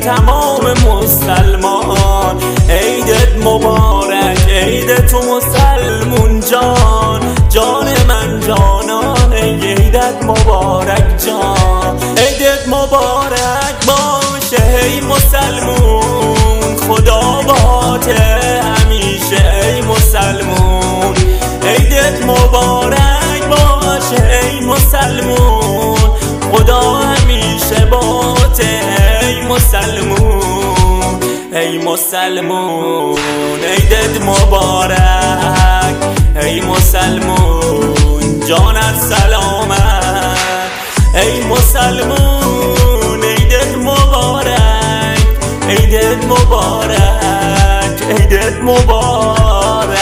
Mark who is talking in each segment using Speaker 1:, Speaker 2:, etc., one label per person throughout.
Speaker 1: تمام مسلمان. عیدت مبارک، عید تو مسلمون جان، جان من جانان، عیدت مبارک جان. عیدت مبارک باشه ای مسلمون، خدا باهات همیشه ای مسلمون. عیدت مبارک باشه ای مسلمون، خدا همیشه باهات ای مسلمون. ای مسلمون عیدت مبارک، ای مسلمون جانت سلامت. ای مسلمون عیدت مبارک، عیدت مبارک، عیدت مبارک.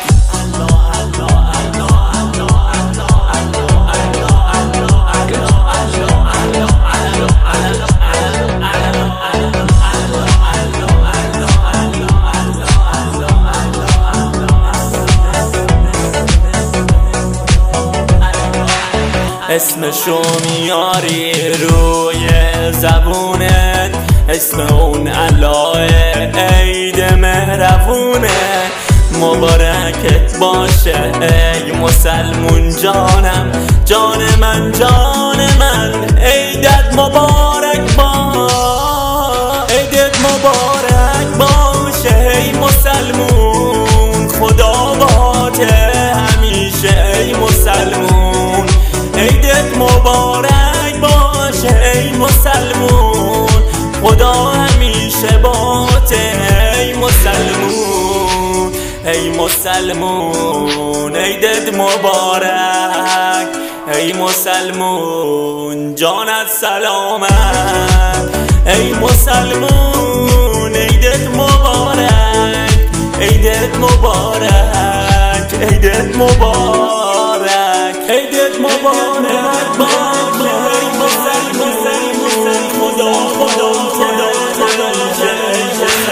Speaker 1: اسمشو میاری روی زبونت، اسم اون الله عید مهربونه. مبارکت باشه ای مسلمون جانم، جان من جان من. عیدت مبارک باشه، عیدت مبارک باشه ای مسلمون، خدا باهات همیشه ای مسلمون. عیدت مبارک باشه ای مسلمون، خدا همیشه باهات ای مسلمون. ای مسلمون عیدت مبارک، ای مسلمون جانت سلامت. ای مسلمون عیدت مبارک، عیدت مبارک، عیدت مبارک، عیدت مبارک باشه ای مسلمون، خدا خدا خدا خدا